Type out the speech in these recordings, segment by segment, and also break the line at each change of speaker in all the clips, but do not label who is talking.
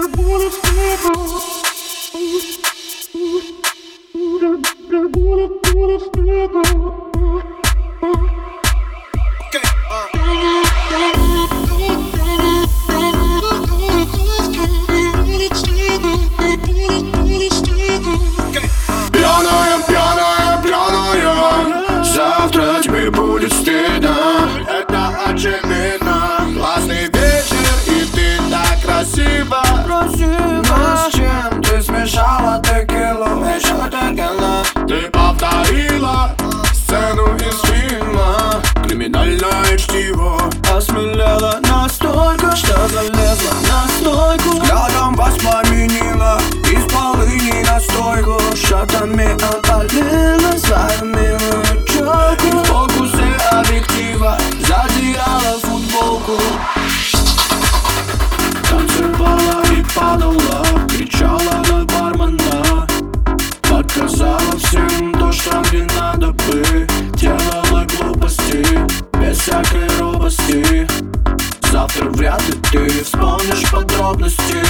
Пьяная, пьяная, пьяная, завтра тебе будет стыдно. Это очевидно. Классный вечер, и ты так красива. Но с чем ты смешала текилу? Ты повторила сцену из фильма «Криминальное чтиво».
Осмелела настолько, что залезла на стойку.
Взглядом воспламенила из полыни настойку.
Шотами опалила свою милую челку.
И в фокусе объектива задирала футболку.
Танцевала и падала, кричала на бармена. Показала всем то, что мне надо бы. Делала глупости, без всякой робости. Завтра вряд ли ты вспомнишь подробности.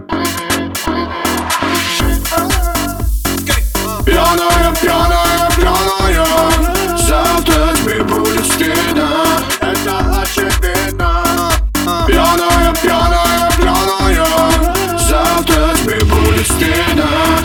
Пьяная, пьяная, пьяная, завтра тебе будет стыдно. Это очевидно. Пьяная, пьяная, пьяная, завтра тебе будет стыдно.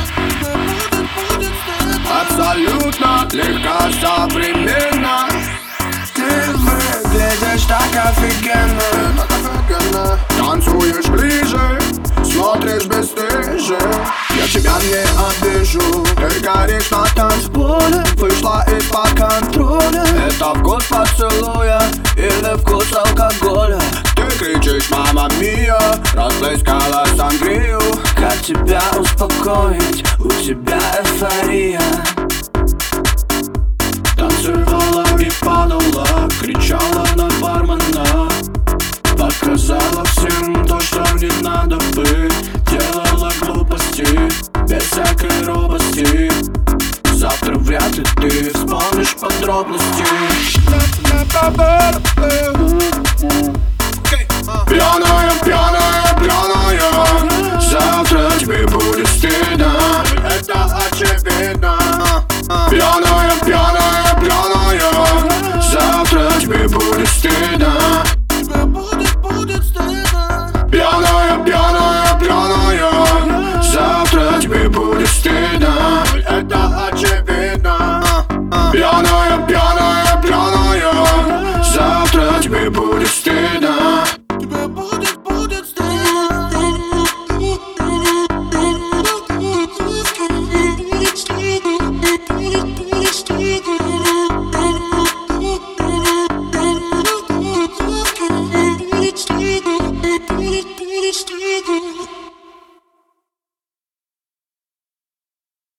Абсолютно легко, современно.
Ты выглядишь так офигенно.
Танцуешь ближе, смотришь бесстыже. Я тебя не обижу. Ты горишь на танцполе, вышла из-под контроля.
Это вкус поцелуя или вкус алкоголя?
Ты кричишь «Мама мия», расплескала сангрию.
Как тебя успокоить? У тебя эйфория. Танцевала и падала, кричала на бармена. Показала всем то, что мне надо бы. Делала глупости, без всякой робости. Завтра вряд ли ты вспомнишь подробности.
Пьяная, пьяная, пьяная, завтра тебе будет стыдно. Это очевидно. Пьяная, пьяная, пьяная, завтра тебе будет стыдно. Пьяная, пьяная, пьяная, завтра тебе будет стыдно. Это очевидно. Пьяная, пьяная, пьяная, завтра тебе будет стыдно.
Stay